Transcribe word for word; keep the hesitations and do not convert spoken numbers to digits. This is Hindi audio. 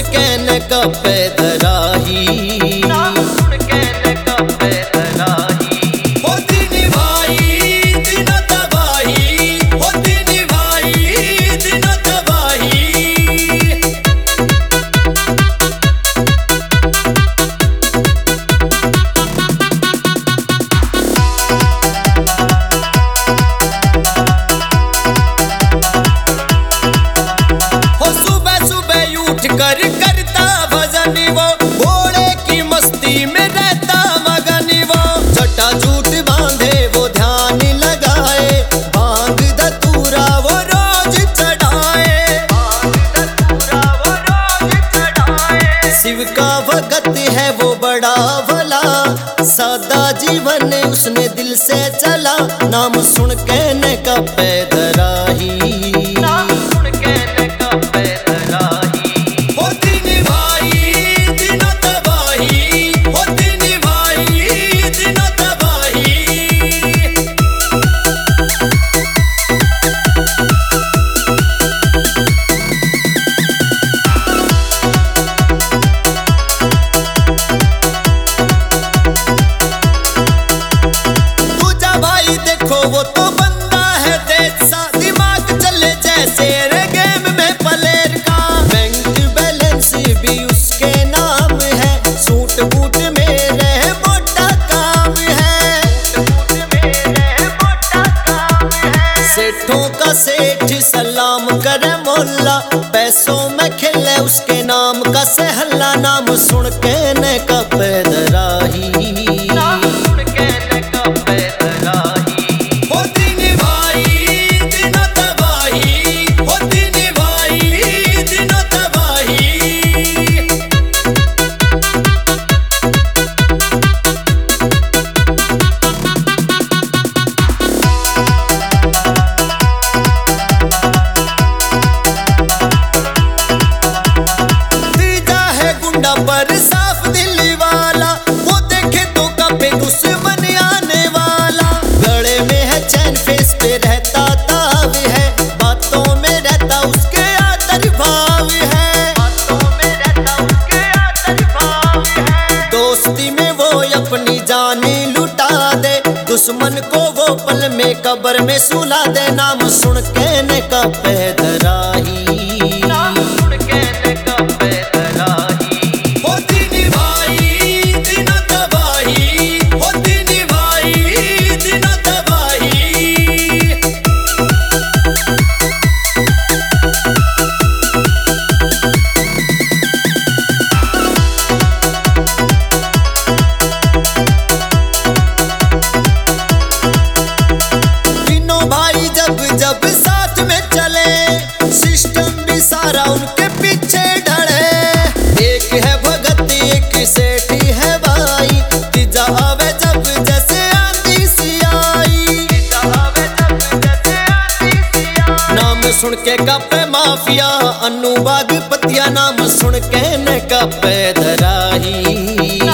के न कपे धराही, नाम सुन के न कपे धराही। होती निभाई दिन तबाही, होती निभाई दिन तबाही। कर करता भजन वो, घोड़े की मस्ती में रहता मगन वो। जटा जूट बांधे वो ध्यान लगाए, भांग धतूरा वो रोज चढ़ाए, भांग धतूरा वो रोज चढ़ाए। शिव का भगत है वो बड़ा भला, सादा जीवन उसने दिल से चला। नाम सुन के न कपे धराही, नाम सुन के न कपे धराही। वो तो बंदा है तेज सा, दिमाग चले जैसे रे गेम में प्लेयर का। बैंक बैलेंस भी उसके नाम है, सूट बूट में रहे मोटा काम है, सूट बूट में रहे मोटा काम है। सेठों का सेठ सलाम करे मोल्ला, पैसों में खेले उसके नाम का सहला। नाम सुन के न कपे धराही, नाम सुन के न कपे धराही। पर साफ दिल वाला, वो देखे तो कपे दुश्मन आने वाला। गले में है चैन, फेस पे रहता ताव है, बातों में रहता उसके आदर भाव है, बातों में रहता उसके आदर भाव है। दोस्ती में वो अपनी जानी लुटा दे, दुश्मन को वो पल में कब्र में सुला दे। नाम सुन के न कपे धराही, नाम सुन के न कपे धराही। जब साथ में चले सिस्टम भी सारा उनके पीछे ढले। एक है भगत एक सेठी है भाई, तीजा आवे जब जैसे आंधी सी आई, तीजा आवे जब जैसे आंधी सी आई। नाम सुन के कपे माफिया अनु बाग पतिया, नाम सुन के न कपे धराही।